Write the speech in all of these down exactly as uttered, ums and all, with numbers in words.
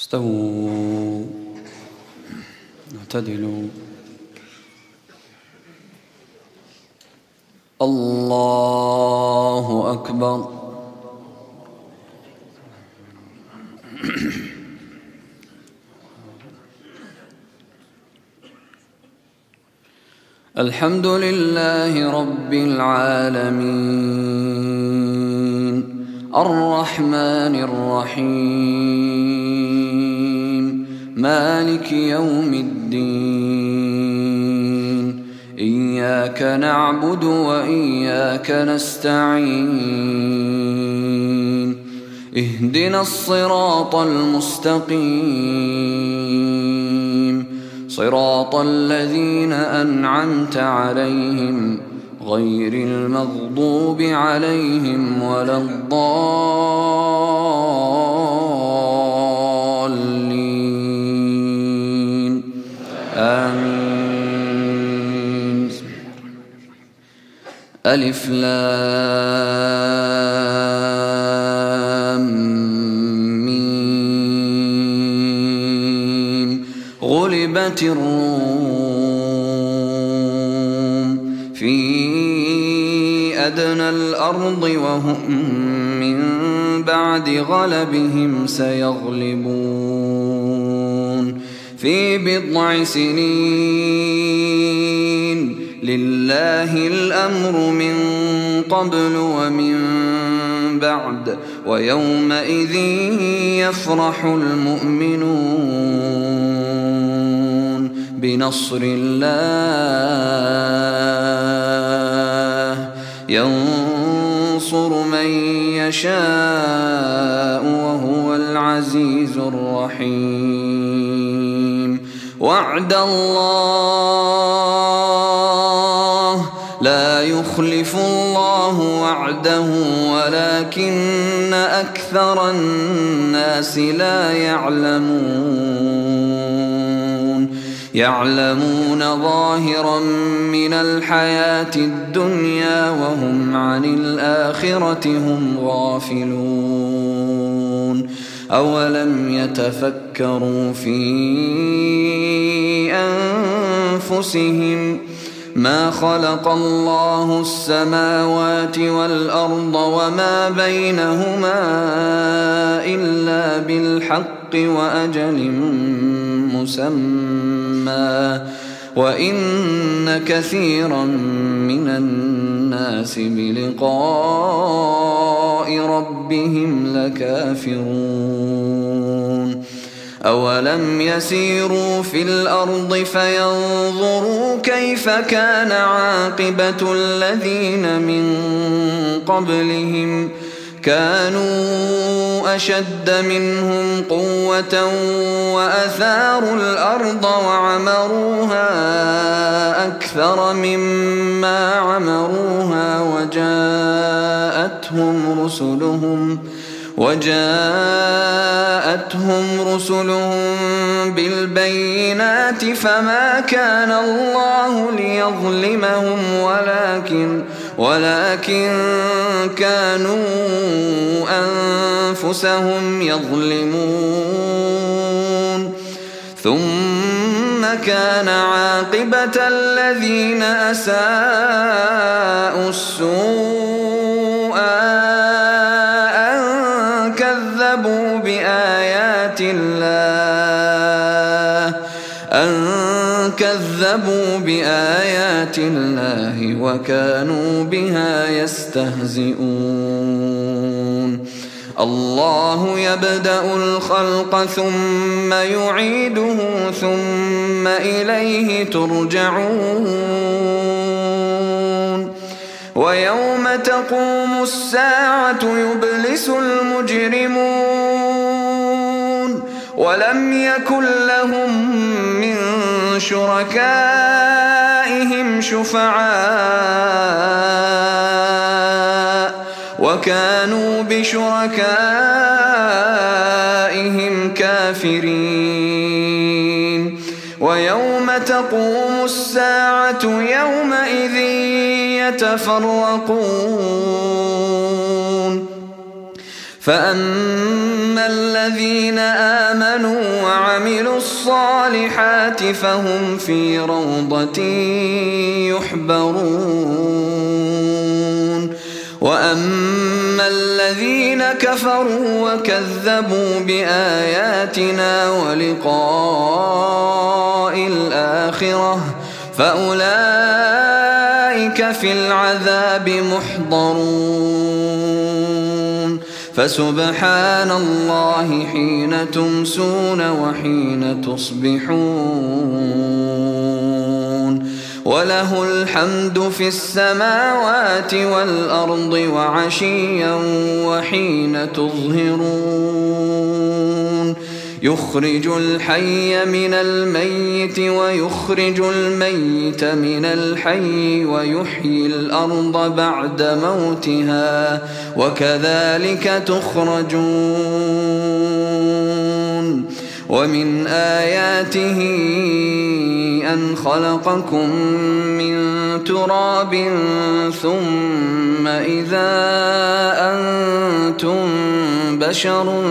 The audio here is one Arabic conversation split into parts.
استووا اعتدلوا. الله أكبر. الحمد لله رب العالمين الرحمن الرحيم مالك يوم الدين إياك نعبد وإياك نستعين اهدنا الصراط المستقيم صراط الذين أنعمت عليهم غير المغضوب عليهم ولا الضالين آمين. ألف لام ميم غلبت الروم في أدنى الأرض وهم من بعد غلبهم سيغلبون في بضع سنين لله الأمر من قبل ومن بعد ويومئذ يفرح المؤمنون بنصر الله ينصر من يشاء وهو العزيز الرحيم. وعد الله لا يخلف الله وعده ولكن أكثر الناس لا يعلمون يعلمون ظاهرا من الحياة الدنيا وهم عن الآخرة هم غافلون. أولم يتفكروا في أنفسهم ما خلق الله السماوات والأرض وما بينهما إلا بالحق وأجل مسمى وإن كثيرا من الناس بلقاء ربهم لكافرون. أولم يسيروا في الأرض فينظروا كيف كان عاقبة الذين من قبلهم كانوا أشد منهم قوة وأثاروا الأرض وعمروها أكثر مما عمروها وجاءتهم رسلهم وجاءتهم رسلهم بالبينات فما كان الله ليظلمهم ولكن ولكن كانوا أنفسهم يظلمون. ثم كان عاقبة الذين أساءوا السوء أن كذبوا بآيات الله أن كذبوا بآيات الله وكانوا بها يستهزئون. الله يبدأ الخلق ثم يعيده ثم إليه ترجعون. ويوم تقوم الساعة يبلس المجرمون ولم يكن لهم من شركائهم شفعاء وكانوا بشركائهم كافرين. ويوم تقوم الساعة يومئذ يتفرقون فأما الذين آمنوا وعملوا الصالحات فهم في روضة يحبرون وأما الذين كفروا وكذبوا بآياتنا ولقاء الآخرة فأولئك في العذاب محضرون فسبحان الله حين تمسون وحين تصبحون وله الحمد في السماوات والأرض وعشيا وحين تظهرون يخرج الحي من الميت ويخرج الميت من الحي ويحيي الأرض بعد موتها وكذلك تخرجون ومن آياته أن خلقكم من تراب ثم إذا أنتم بشر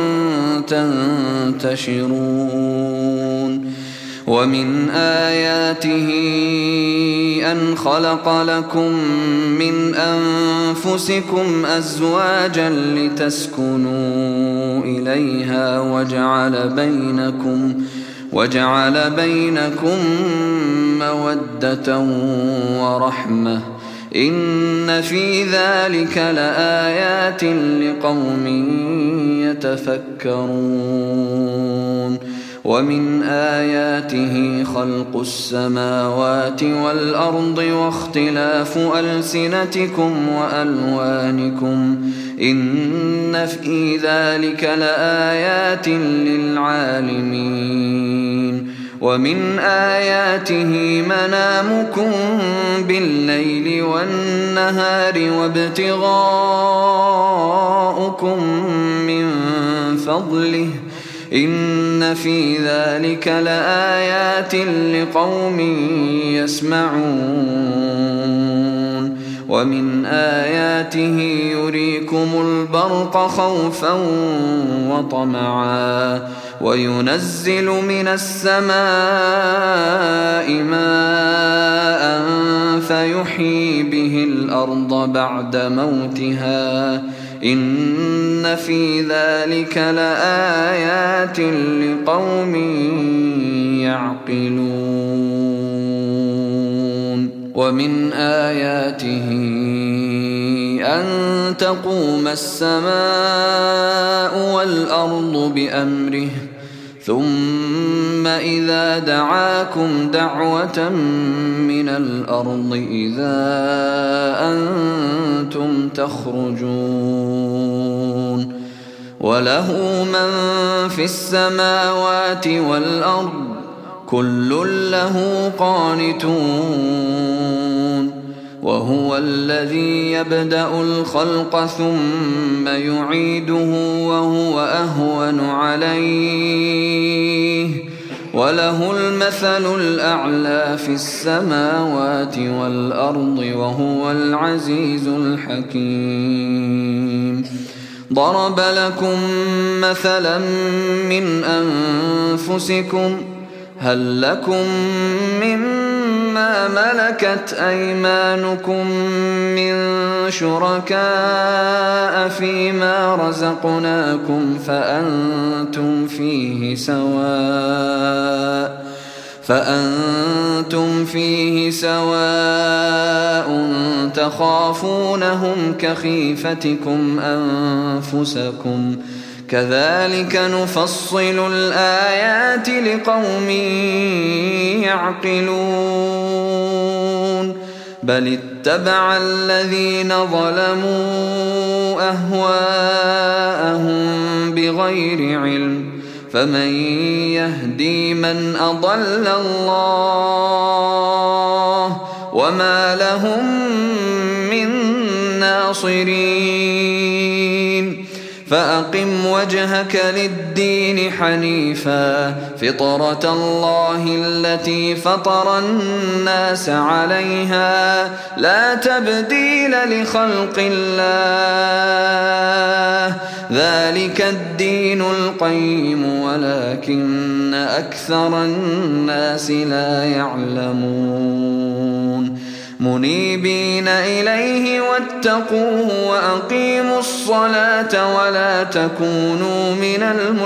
تنتشرون ومن آياته أن خلق لكم من أنفسكم أزواجا لتسكنوا إليها وجعل بينكم وجعل بينكم مودة ورحمة إن في ذلك لآيات لقوم يتفكرون ومن آياته خلق السماوات والأرض واختلاف ألسنتكم وألوانكم إن في ذلك لآيات للعالمين ومن آياته منامكم بالليل والنهار وابتغاؤكم من فضله إن في ذلك لآيات لقوم يسمعون ومن آياته يريكم البرق خوفا وطمعا وينزل من السماء ماء فيحيي به الأرض بعد موتها إن في ذلك لآيات لقوم يعقلون ومن آياته أن تقوم السماء والأرض بأمره ثم إذا دعاكم دعوة من الأرض إذا أنتم تخرجون وله من في السماوات والأرض كل له قانتون وهو الذي يبدأ الخلق ثم يعيده وهو أهون عليه وله المثل الأعلى في السماوات والأرض وهو العزيز الحكيم ضرب لكم مثلا من أنفسكم هل لكم مما ملكت أيمانكم من شركاء فيما رزقناكم فأنتم فيه سواء فأنتم فيه سواء تخافونهم كخيفتكم أنفسكم كذلك نفصل الآيات لقوم يعقلون بل اتبع الذين ظلموا أهواءهم بغير علم فمن يهدي من أضل الله وما لهم من ناصرين فأقم وجهك للدين حنيفا فطرة الله التي فطر الناس عليها لا تبديل لخلق الله ذلك الدين القيم ولكن أكثر الناس لا يعلمون منيبين إليه واتقوه وأقيموا الصلاة ولا تكونوا من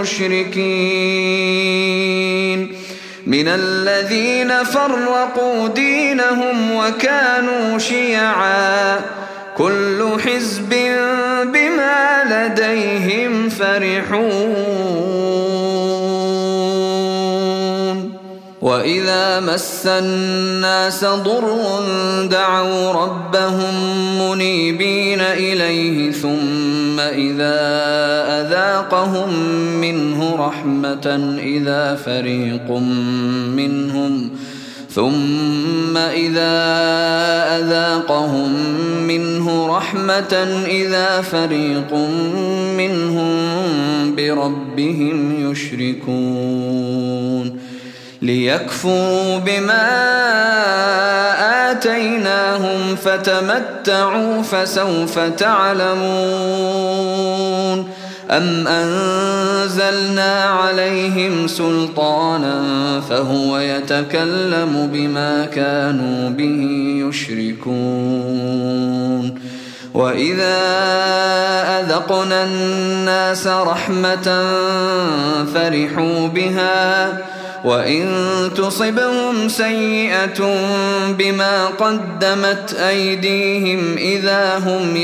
المشركين من الذين فرقوا دينهم وكانوا شيعا كل حزب بما لديهم فرحون وإذا مس الناس ضر دعوا ربهم منيبين إليه ثم إذا أذاقهم منه رحمة إذا فريق منهم ثم إذا أذاقهم منه رحمة إذا فريق منهم بربهم يشركون ليكفروا بما آتيناهم فتمتعوا فسوف تعلمون أم أنزلنا عليهم سلطانا فهو يتكلم بما كانوا به يشركون وإذا أذقنا الناس رحمة فرحوا بها وإن تصبهم سيئة بما قدمت أيديهم إذا هم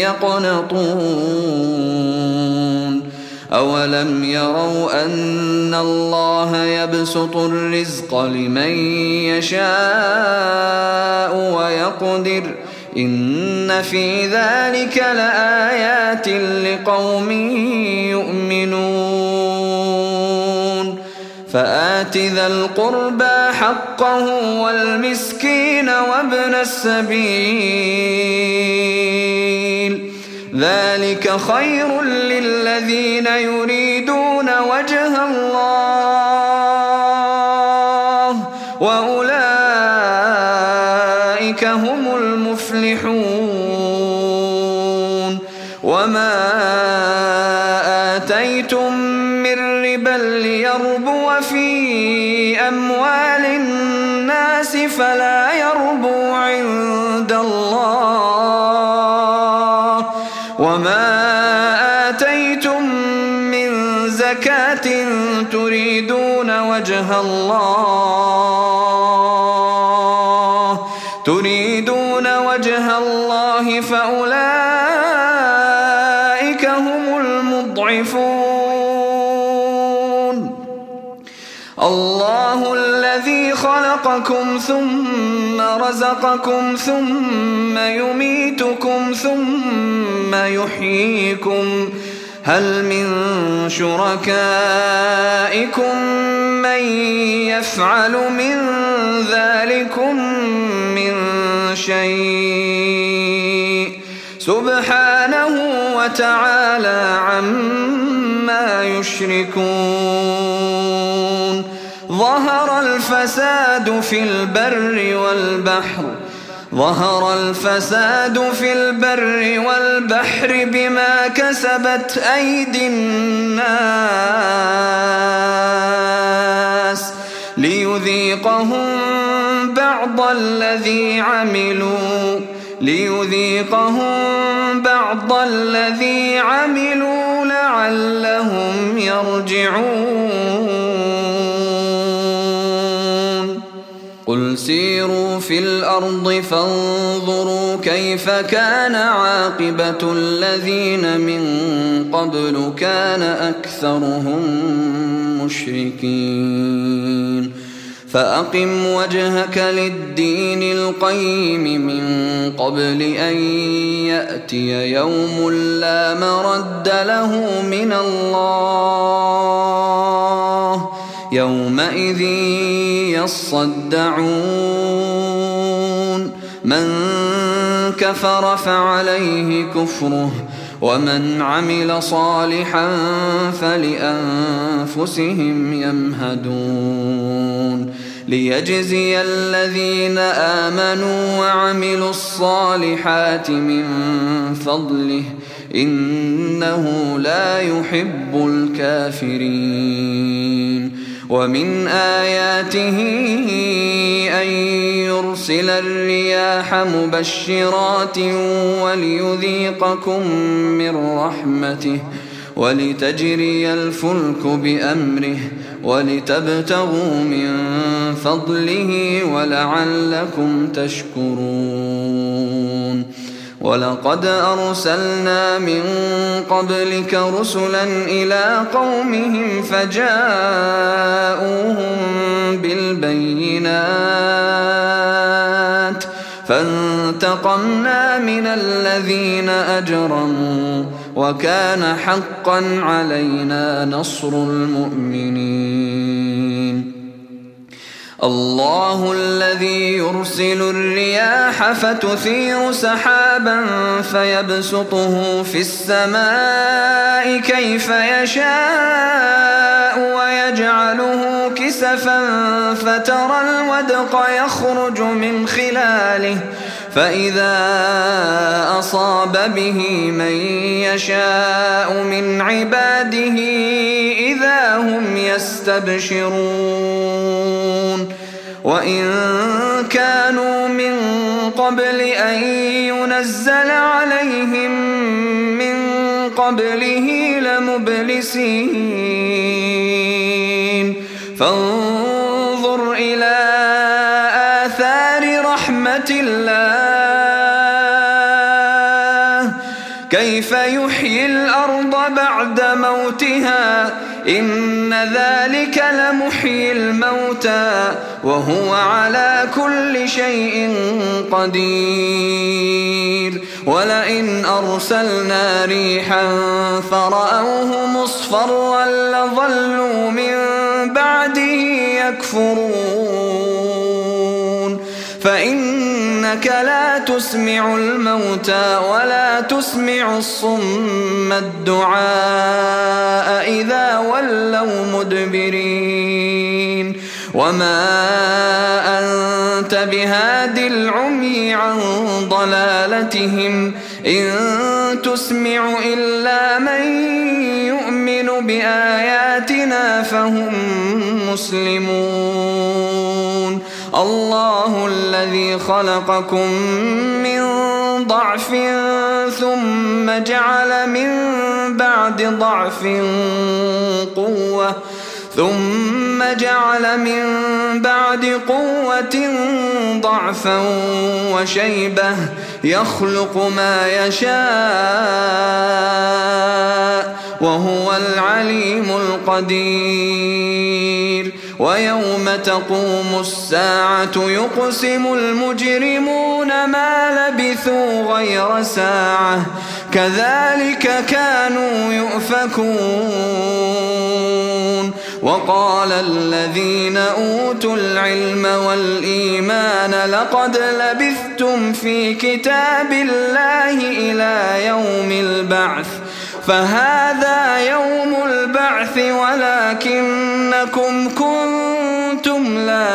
يقنطون أولم يروا أن الله يبسط الرزق لمن يشاء ويقدر إن في ذلك لآيات لقوم يؤمنون فآت ذا القربى حقه والمسكين وابن السبيل ذلك خير للذين يريدون وجه الله وأولئك هم المفلحون وما آتيتم من ربا ليربو في أموال الناس فلا يربو عند الله وما آتيتم من زكاة تريدون وجه الله تريدون وجه الله فأولئك هم المضعفون الله الذي خلقكم ثم رزقكم ثم يميتكم ثم يحييكم هل من شركائكم من يفعل من ذلكم من شيء سبحانه وتعالى عما يشركون ظهر الفساد في البر والبحر ظهر الفساد في البر والبحر بما كسبت أيدي الناس ليذيقهم بعض الذي عملوا ليذيقهم بعض الذي عملوا لعلهم يرجعون قل سيروا في الأرض فانظروا كيف كان عاقبة الذين من قبل كان أكثرهم مشركين فأقم وجهك للدين القيم من قبل أن يأتي يوم لا مرد له من الله يومئذ يصدعون من كفر فعليه كفره ومن عمل صالحا فلأنفسهم يمهدون ليجزي الذين آمنوا وعملوا الصالحات من فضله إنه لا يحب الكافرين ومن آياته أن يرسل الرياح مبشرات وليذيقكم من رحمته ولتجري الفلك بأمره ولتبتغوا من فضله ولعلكم تشكرون ولقد أرسلنا من قبلك رسلا إلى قومهم فجاءوهم بالبينات فانتقمنا من الذين أجرموا وكان حقا علينا نصر المؤمنين الله الذي يرسل الرياح فتثير سحابا فيبسطه في السماء كيف يشاء ويجعله كسفا فترى الودق يخرج من خلاله فإذا أصاب به من يشاء من عباده إذا هم يستبشرون وإن كانوا من قبل أن ينزل عليهم من قبله لمبلسين فانظر إلى آثار رحمة الله كيف يحيي الأرض بعد موتها إن ذلك لمحيي الموتى وهو على كل شيء قدير ولئن أرسلنا ريحا فرأوه مصفرا لظلوا من بعده يكفرون فإنك لا تسمع الموتى ولا تسمع الصم الدعاء إذا ولوا مدبرين وما أنت بهاد العمي عن ضلالتهم إن تسمع إلا من يؤمن بآياتنا فهم مسلمون الله الذي خلقكم من ضعف ثم جعل من بعد ضعف قوة ثم جعل من بعد قوة ضعفا وشيبة يخلق ما يشاء وهو العليم القدير ويوم تقوم الساعة يقسم المجرمون ما لبثوا غير ساعة كذلك كانوا يؤفكون وقال الذين أوتوا العلم والإيمان لقد لبثتم في كتاب الله إلى يوم البعث فهذا يوم البعث ولكنكم كنتم لا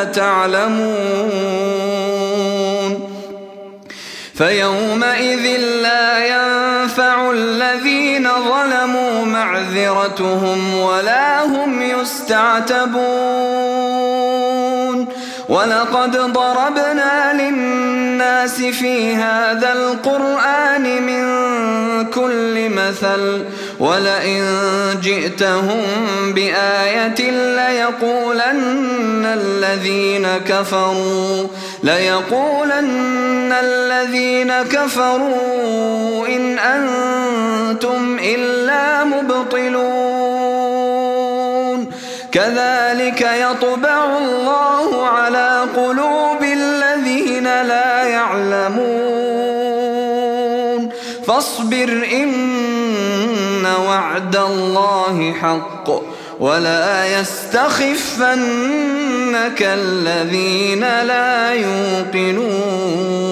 تعلمون فيومئذ لا ينفع الذين ظلموا معذرتهم ولا هم يستعتبون ولقد ضربنا للناس في هذا القرآن من كل مثل ولئن جئتهم بآية ليقولن الذين كفروا ليقولن الذين كفروا إن أنتم إلا مبطلون كذلك يطبع الله على قلوب الذين لا يعلمون فاصبر إن وعد الله حق ولا يستخفنك الذين لا يوقنون